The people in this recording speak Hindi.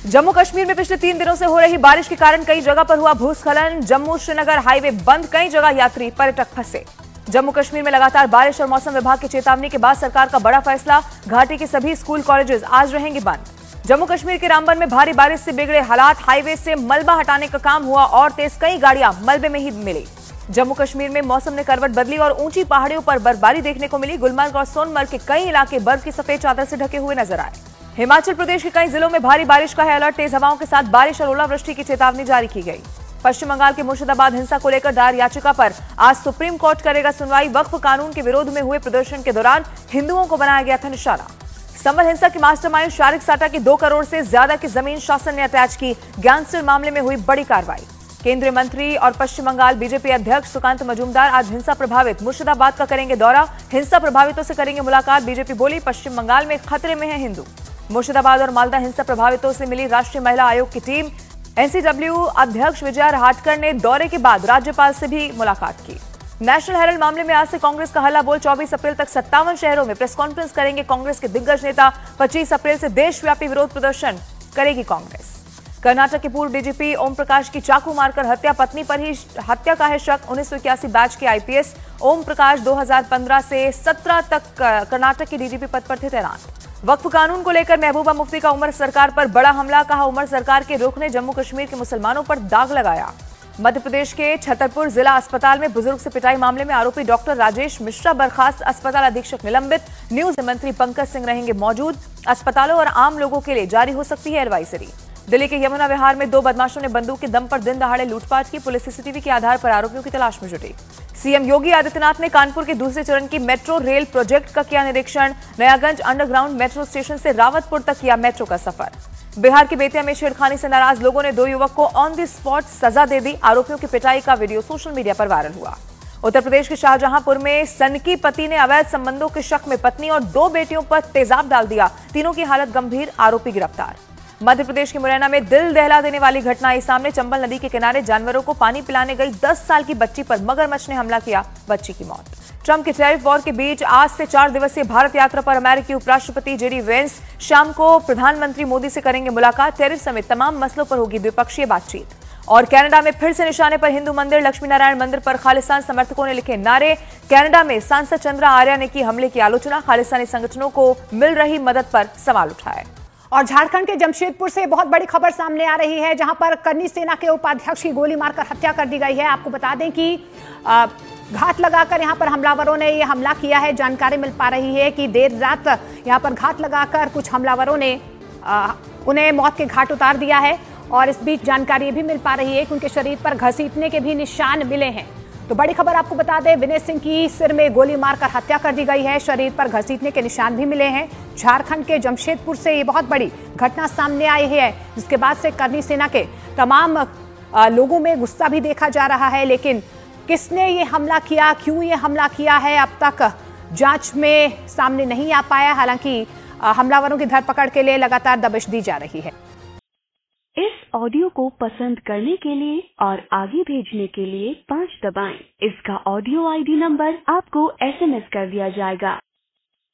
जम्मू कश्मीर में पिछले 3 दिनों से हो रही बारिश के कारण कई जगह पर हुआ भूस्खलन। जम्मू श्रीनगर हाईवे बंद, कई जगह यात्री पर्यटक फंसे। जम्मू कश्मीर में लगातार बारिश और मौसम विभाग की चेतावनी के बाद सरकार का बड़ा फैसला, घाटी के सभी स्कूल कॉलेजेस आज रहेंगे बंद। जम्मू कश्मीर के रामबन में भारी बारिश से बिगड़े हालात, हाईवे से मलबा हटाने का काम हुआ और तेज, कई गाड़ियां मलबे में ही मिली। जम्मू कश्मीर में मौसम ने करवट बदली और ऊंची पहाड़ियों पर बर्फबारी देखने को मिली। गुलमर्ग और सोनमर्ग के कई इलाके बर्फ की सफेद चादर से ढके हुए नजर आए। हिमाचल प्रदेश के कई जिलों में भारी बारिश का है अलर्ट, तेज हवाओं के साथ बारिश और ओलावृष्टि की चेतावनी जारी की गई। पश्चिम बंगाल के मुर्शिदाबाद हिंसा को लेकर दायर याचिका पर आज सुप्रीम कोर्ट करेगा सुनवाई। वक्फ कानून के विरोध में हुए प्रदर्शन के दौरान हिंदुओं को बनाया गया था निशाना। संबल हिंसा के मास्टरमाइंड शारिक साटा की 2 करोड़ से ज्यादा की जमीन शासन ने अटैच की। गैंगस्टर मामले में हुई बड़ी कार्रवाई। केंद्रीय मंत्री और पश्चिम बंगाल बीजेपी अध्यक्ष सुकांत मजूमदार आज हिंसा प्रभावित मुर्शिदाबाद का करेंगे दौरा। हिंसा प्रभावितों से करेंगे मुलाकात। बीजेपी बोली, पश्चिम बंगाल में खतरे में है हिंदू। मुर्शिदाबाद और मालदा हिंसा प्रभावितों से मिली राष्ट्रीय महिला आयोग की टीम। एनसीडब्ल्यू अध्यक्ष विजया रहाटकर ने दौरे के बाद राज्यपाल से भी मुलाकात की। नेशनल हेराल्ड मामले में आज से कांग्रेस का हल्ला बोल। 24 अप्रैल तक 57 शहरों में प्रेस कॉन्फ्रेंस करेंगे कांग्रेस के दिग्गज नेता। 25 अप्रैल से देशव्यापी विरोध प्रदर्शन करेगी कांग्रेस। कर्नाटक के पूर्व डीजीपी ओम प्रकाश की चाकू मारकर हत्या, पत्नी पर ही हत्या का है शक। 1981 बैच के आईपीएस ओम प्रकाश 2015 से 17 तक कर्नाटक के डीजीपी पद पर थे तैनात। वक्फ कानून को लेकर महबूबा मुफ्ती का उमर सरकार पर बड़ा हमला, कहा उमर सरकार के रुख ने जम्मू कश्मीर के मुसलमानों पर दाग लगाया। मध्य प्रदेश के छतरपुर जिला अस्पताल में बुजुर्ग से पिटाई मामले में आरोपी डॉक्टर राजेश मिश्रा बर्खास्त, अस्पताल अधीक्षक निलंबित। न्यूज मंत्री पंकज सिंह रहेंगे मौजूद। अस्पतालों और आम लोगों के लिए जारी हो सकती है एडवाइजरी। दिल्ली के यमुना विहार में 2 बदमाशों ने बंदूक के दम पर दिन दहाड़े लूटपाट की। पुलिस सीसीटीवी के आधार पर आरोपियों की तलाश में जुटी। सीएम योगी आदित्यनाथ ने कानपुर के दूसरे चरण की मेट्रो रेल प्रोजेक्ट का किया निरीक्षण। नयागंज अंडरग्राउंड मेट्रो स्टेशन से रावतपुर तक किया मेट्रो का सफर। बिहार के बेतिया में छेड़खानी से नाराज लोगों ने 2 युवक को ऑन द स्पॉट सजा दे दी। आरोपियों की पिटाई का वीडियो सोशल मीडिया पर वायरल हुआ। उत्तर प्रदेश के शाहजहांपुर में सनकी पति ने अवैध संबंधों के शक में पत्नी और 2 बेटियों पर तेजाब डाल दिया। तीनों की हालत गंभीर, आरोपी गिरफ्तार। मध्य प्रदेश के मुरैना में दिल दहला देने वाली घटना आई सामने। चंबल नदी के किनारे जानवरों को पानी पिलाने गई 10 साल की बच्ची पर मगरमच्छ ने हमला किया, बच्ची की मौत। ट्रंप के टैरिफ वॉर के बीच आज से 4 दिवसीय भारत यात्रा पर अमेरिकी उपराष्ट्रपति जेडी वेंस शाम को प्रधानमंत्री मोदी से करेंगे मुलाकात। टैरिफ समेत तमाम मसलों पर होगी द्विपक्षीय बातचीत। और कनाडा में फिर से निशाने पर हिंदू मंदिर। लक्ष्मी नारायण मंदिर पर खालिस्तान समर्थकों ने लिखे नारे। कनाडा में सांसद चंद्रा आर्या ने की हमले की आलोचना। खालिस्तानी संगठनों को मिल रही मदद पर सवाल उठाए। और झारखंड के जमशेदपुर से बहुत बड़ी खबर सामने आ रही है, जहां पर करनी सेना के उपाध्यक्ष की गोली मारकर हत्या कर दी गई है। आपको बता दें कि घात लगाकर यहां पर हमलावरों ने यह हमला किया है। जानकारी मिल पा रही है कि देर रात यहां पर घात लगाकर कुछ हमलावरों ने उन्हें मौत के घाट उतार दिया है। और इस बीच जानकारी भी मिल पा रही है कि उनके शरीर पर घसीटने के भी निशान मिले हैं। तो बड़ी खबर आपको बता दें, विनय सिंह की सिर में गोली मारकर हत्या कर दी गई है। शरीर पर घसीटने के निशान भी मिले हैं। झारखंड के जमशेदपुर से ये बहुत बड़ी घटना सामने आई है, जिसके बाद से करनी सेना के तमाम लोगों में गुस्सा भी देखा जा रहा है। लेकिन किसने ये हमला किया, क्यों ये हमला किया है, अब तक जांच में सामने नहीं आ पाया। हालांकि हमलावरों की धरपकड़ के लिए लगातार दबिश दी जा रही है। इस ऑडियो को पसंद करने के लिए और आगे भेजने के लिए 5 दबाएं। इसका ऑडियो आईडी नंबर आपको एसएमएस कर दिया जाएगा।